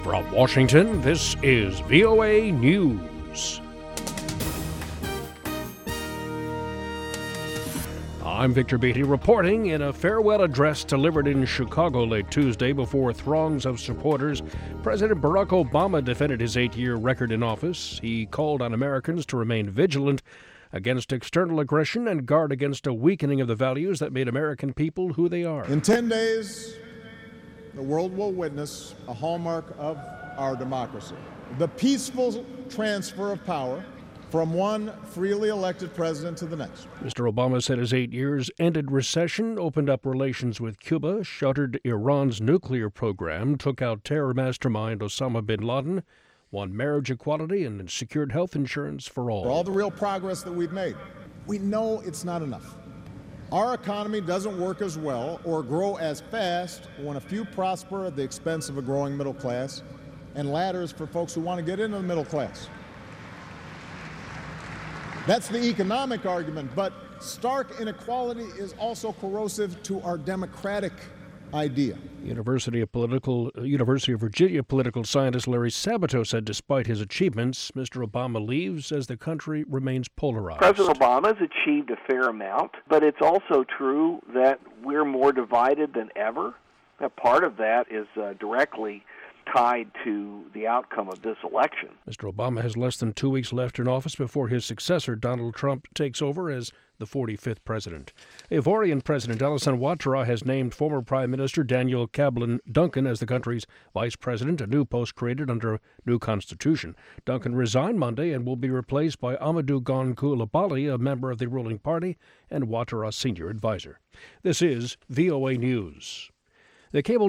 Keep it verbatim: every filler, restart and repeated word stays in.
From Washington, this is V O A News. I'm Victor Beatty reporting in a farewell address delivered in Chicago late Tuesday before throngs of supporters. President Barack Obama defended his eight-year record in office. He called on Americans to remain vigilant against external aggression and guard against a weakening of the values that made American people who they are. In ten days, the world will witness a hallmark of our democracy, the peaceful transfer of power from one freely elected president to the next. Mister Obama said his eight years ended recession, opened up relations with Cuba, shuttered Iran's nuclear program, took out terror mastermind Osama bin Laden, won marriage equality, and secured health insurance for all. For all the real progress that we've made, we know it's not enough. Our economy doesn't work as well or grow as fast when a few prosper at the expense of a growing middle class and ladders for folks who want to get into the middle class. That's the economic argument, but stark inequality is also corrosive to our democratic idea. University of Political University of Virginia political scientist Larry Sabato said despite his achievements, Mister Obama leaves as the country remains polarized. President Obama has achieved a fair amount, but it's also true that we're more divided than ever. Now, part of that is uh, directly tied to the outcome of this election. Mister Obama has less than two weeks left in office before his successor, Donald Trump, takes over as the forty-fifth president. Ivorian President Alassane Ouattara has named former Prime Minister Daniel Kablan Duncan as the country's vice president, a new post created under a new constitution. Duncan resigned Monday and will be replaced by Amadou Gon Coulibaly, a member of the ruling party and Ouattara's senior advisor. This is V O A News. The cable